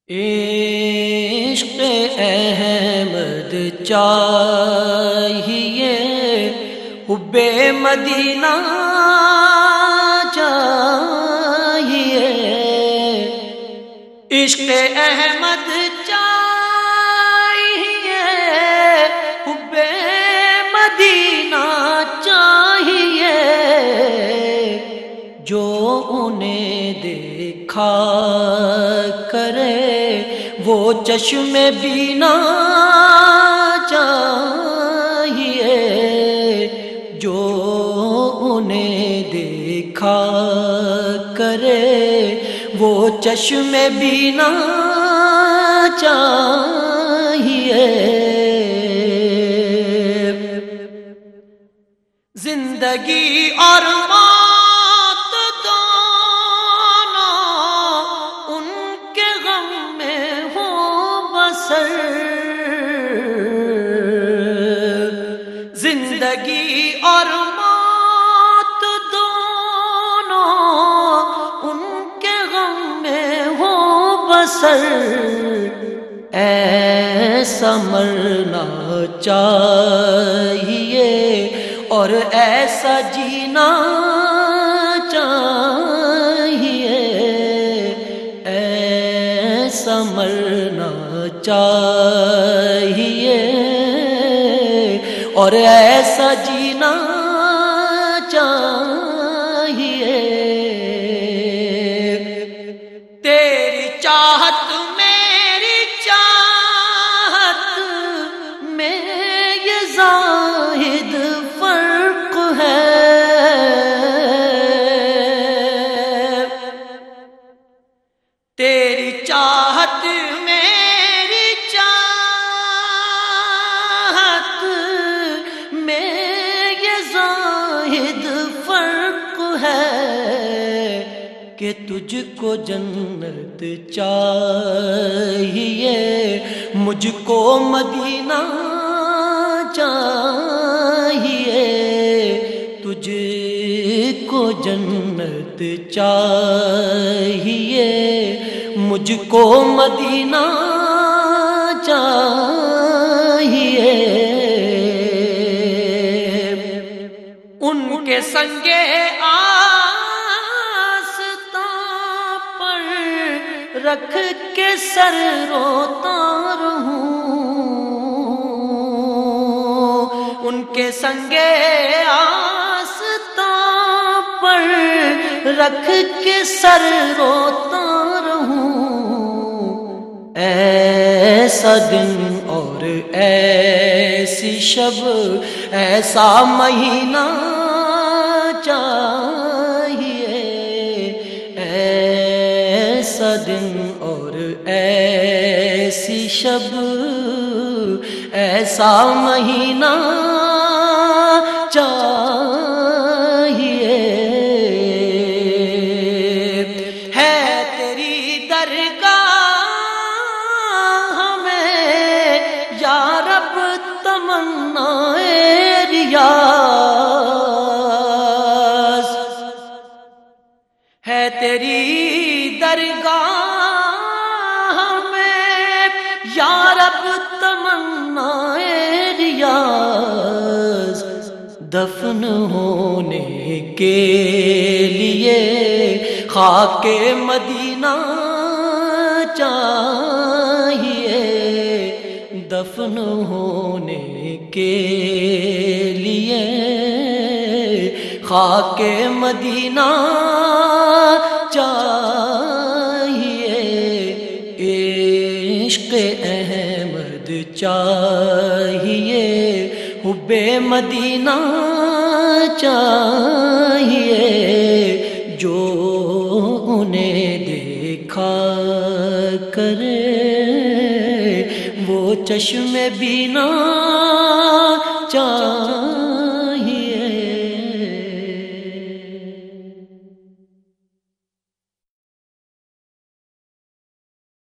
عشق احمد چاہیے، حب مدینہ چاہیے، عشق احمد چاہیے، حب مدینہ چاہیے، جو انہیں دیکھا کرے وہ چشم بینا چاہیے، جو انہیں دیکھا کرے وہ چشم بینا چاہیے۔ زندگی اور موت دونوں ان کے غم میں ہو بسر، زندگی اور موت دونوں ان کے غم میں ہو بسر، ایسا مرنا چاہیے اور ایسا جینا چاہیے، ایسا مرنا چاہیے اور ایسا جینا چاہیے۔ تیری چاہت میری چاہت میں یہ زاہد فرق ہے، تیری چاہت میری چاہت میں یہ زاہد فرق ہے کہ تجھ کو جنت چاہیے، مجھ کو مدینہ چاہیے، تجھ کو جنت چاہیے، مجھ کو مدینہ چاہیے۔ ان کے سنگے آستاں پر رکھ کے سر روتا رہوں، ان کے سنگے آستاں پر رکھ کے سر روتا رہوں، ایسا دن اور ایسی شب ایسا مہینہ چاہیے، ایسا دن اور ایسی شب ایسا مہینہ چاہیے۔ ہے تیری درگاہ ہمیں یا رب تمنا ریاض، ہے تیری درگاہ ہمیں یا رب تمنا ریاض، دفن ہونے کے لیے خاک مدینہ چاہیے، دفن ہونے کے لیے خاک مدینہ چاہیے، عشق احمد چاہیے، حب مدینہ چاہیے، جو انہیں دیکھا کرے وہ چشم بینا چاہیے۔